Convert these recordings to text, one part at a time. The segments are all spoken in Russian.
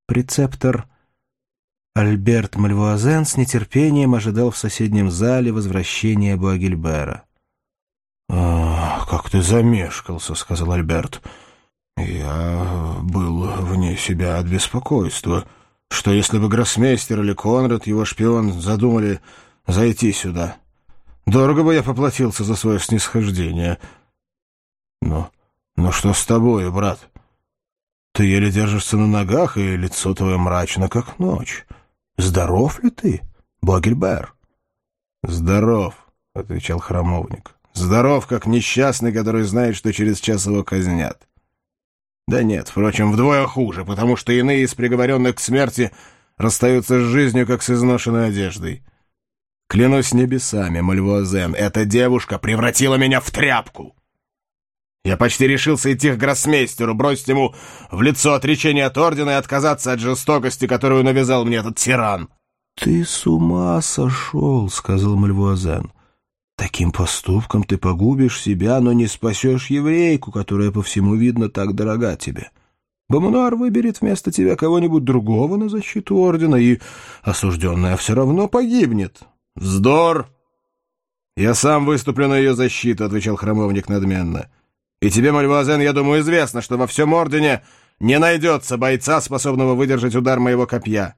Прецептор Альберт Мальвуазен с нетерпением ожидал в соседнем зале возвращения Буагильбера. «Как ты замешкался», — сказал Альберт. «Я был вне себя от беспокойства. Что если бы гроссмейстер или Конрад, его шпион, задумали зайти сюда? Дорого бы я поплатился за свое снисхождение. Но что с тобой, брат? Ты еле держишься на ногах, и лицо твое мрачно, как ночь. Здоров ли ты, Буагильбер?» «Здоров», — отвечал храмовник. «Здоров, как несчастный, который знает, что через час его казнят. Да нет, впрочем, вдвое хуже, потому что иные из приговоренных к смерти расстаются с жизнью, как с изношенной одеждой. Клянусь небесами, Мальвуазен, эта девушка превратила меня в тряпку. Я почти решился идти к гроссмейстеру, бросить ему в лицо отречение от ордена и отказаться от жестокости, которую навязал мне этот тиран». «Ты с ума сошел», — сказал Мальвуазен. «Таким поступком ты погубишь себя, но не спасешь еврейку, которая, по всему видно, так дорога тебе. Бомонуар выберет вместо тебя кого-нибудь другого на защиту ордена, и осужденная все равно погибнет». «Вздор! Я сам выступлю на ее защиту», — отвечал храмовник надменно. «И тебе, Мальвуазен, я думаю, известно, что во всем ордене не найдется бойца, способного выдержать удар моего копья».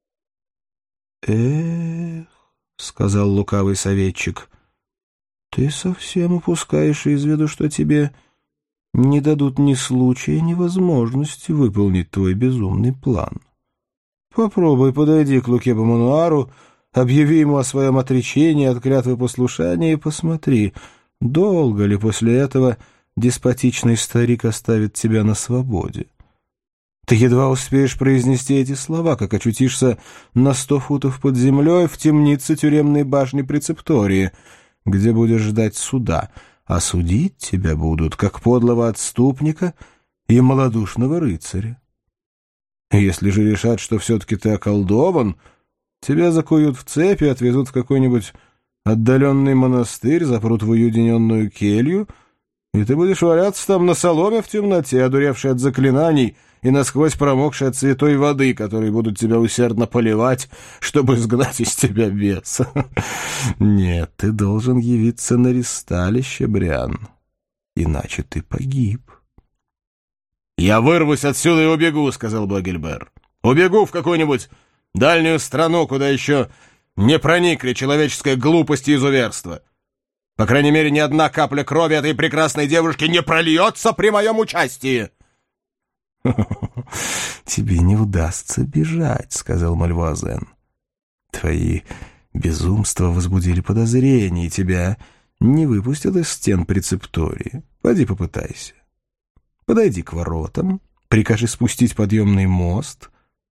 «Эх», — сказал лукавый советчик, — «ты совсем упускаешь из виду, что тебе не дадут ни случая, ни возможности выполнить твой безумный план. Попробуй подойди к Луке Бомонуару, объяви ему о своем отречении от клятвы послушания и посмотри, долго ли после этого деспотичный старик оставит тебя на свободе. Ты едва успеешь произнести эти слова, как очутишься на 100 футов под землей в темнице тюремной башни прецептории, где будешь ждать суда, а судить тебя будут как подлого отступника и малодушного рыцаря. Если же решат, что все-таки ты околдован, тебя закуют в цепи, отвезут в какой-нибудь отдаленный монастырь, запрут в уединенную келью, и ты будешь валяться там на соломе в темноте, одуревший от заклинаний и насквозь промокший от святой воды, которые будут тебя усердно поливать, чтобы изгнать из тебя беса. Нет, ты должен явиться на ристалище, Бриан, иначе ты погиб». «Я вырвусь отсюда и убегу», — сказал Буагильбер. «Убегу в какую-нибудь дальнюю страну, куда еще не проникли человеческая глупость и изуверство. По крайней мере, ни одна капля крови этой прекрасной девушки не прольется при моем участии». «Тебе не удастся бежать», — сказал Мальвуазен. «Твои безумства возбудили подозрения, и тебя не выпустят из стен прецептории. Пойди попытайся. Подойди к воротам, прикажи спустить подъемный мост,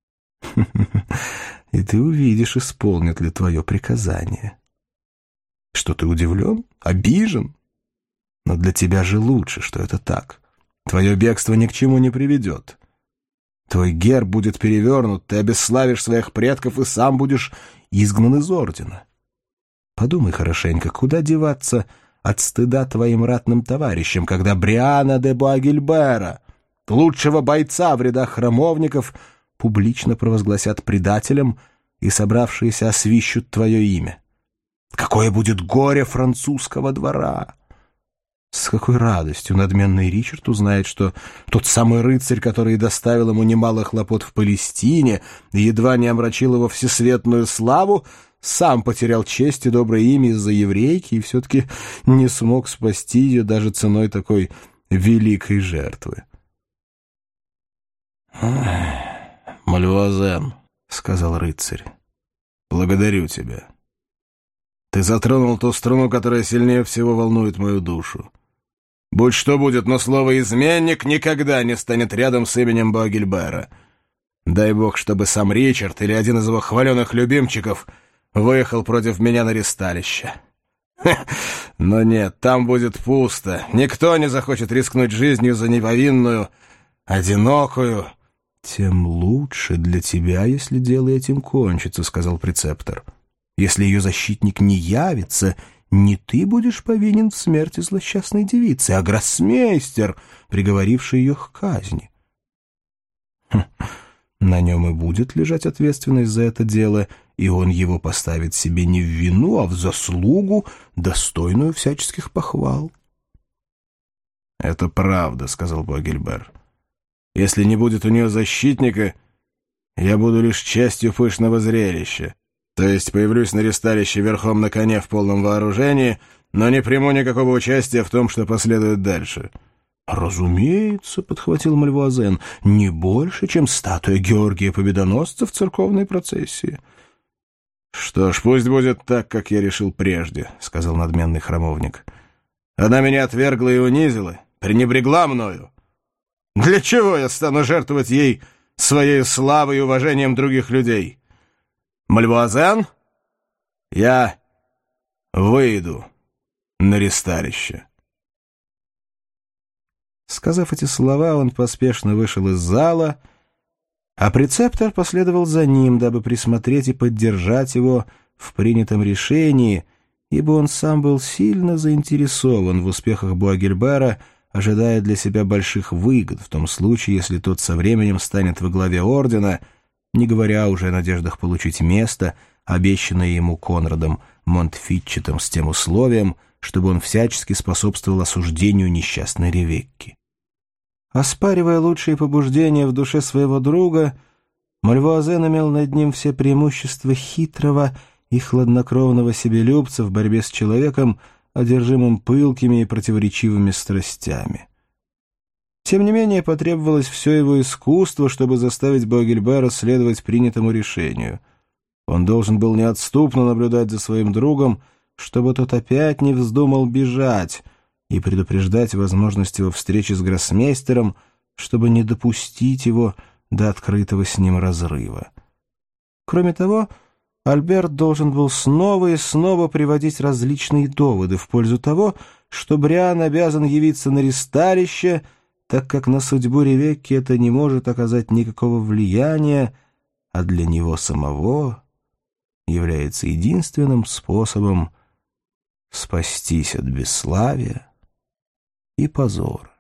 и ты увидишь, исполнят ли твое приказание. Что, ты удивлен? Обижен? Но для тебя же лучше, что это так. Твое бегство ни к чему не приведет. Твой герб будет перевернут, ты обесславишь своих предков и сам будешь изгнан из ордена. Подумай хорошенько, куда деваться от стыда твоим ратным товарищам, когда Бриана де Буагильбера, лучшего бойца в рядах храмовников, публично провозгласят предателем и собравшиеся освищут твое имя. Какое будет горе французского двора! С какой радостью надменный Ричард узнает, что тот самый рыцарь, который доставил ему немало хлопот в Палестине и едва не омрачил его всесветную славу, сам потерял честь и доброе имя из-за еврейки и все-таки не смог спасти ее даже ценой такой великой жертвы. «Мальвуазен», — сказал рыцарь, — «благодарю тебя. Ты затронул ту струну, которая сильнее всего волнует мою душу. Будь что будет, но слово «изменник» никогда не станет рядом с именем Буагильбера. Дай бог, чтобы сам Ричард или один из его хваленых любимчиков выехал против меня на ристалище. Но нет, там будет пусто. Никто не захочет рискнуть жизнью за неповинную, одинокую». «Тем лучше для тебя, если дело этим кончится», — сказал прецептор. «Если ее защитник не явится, не ты будешь повинен в смерти злосчастной девицы, а гроссмейстер, приговоривший ее к казни». на нем и будет лежать ответственность за это дело, и он его поставит себе не в вину, а в заслугу, достойную всяческих похвал. «Это правда», — сказал Буагильбер. «Если не будет у нее защитника, я буду лишь частью пышного зрелища. То есть появлюсь на ресталище верхом на коне в полном вооружении, но не приму никакого участия в том, что последует дальше». «Разумеется», — подхватил Мальвуазен, — «не больше, чем статуя Георгия Победоносца в церковной процессии». «Что ж, пусть будет так, как я решил прежде», — сказал надменный храмовник. «Она меня отвергла и унизила, пренебрегла мною. Для чего я стану жертвовать ей своей славой и уважением других людей? Мальвуазен, я выйду на ресталище». Сказав эти слова, он поспешно вышел из зала, а прецептор последовал за ним, дабы присмотреть и поддержать его в принятом решении, ибо он сам был сильно заинтересован в успехах Буагильбера, ожидая для себя больших выгод в том случае, если тот со временем станет во главе ордена, не говоря уже о надеждах получить место, обещанное ему Конрадом Монтфитчетом с тем условием, чтобы он всячески способствовал осуждению несчастной Ревекки. Оспаривая лучшие побуждения в душе своего друга, Мальвуазен имел над ним все преимущества хитрого и хладнокровного себелюбца в борьбе с человеком, одержимым пылкими и противоречивыми страстями. Тем не менее, потребовалось все его искусство, чтобы заставить Буагильбера следовать принятому решению. Он должен был неотступно наблюдать за своим другом, чтобы тот опять не вздумал бежать, и предупреждать возможность его встречи с гроссмейстером, чтобы не допустить его до открытого с ним разрыва. Кроме того, Альберт должен был снова и снова приводить различные доводы в пользу того, что Бриан обязан явиться на ресталище, так как на судьбу Ревекки это не может оказать никакого влияния, а для него самого является единственным способом спастись от бесславия и позора.